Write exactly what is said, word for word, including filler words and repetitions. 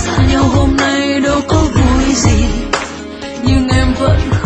xa nhau hôm nay đâu có vui gì nhưng em vẫn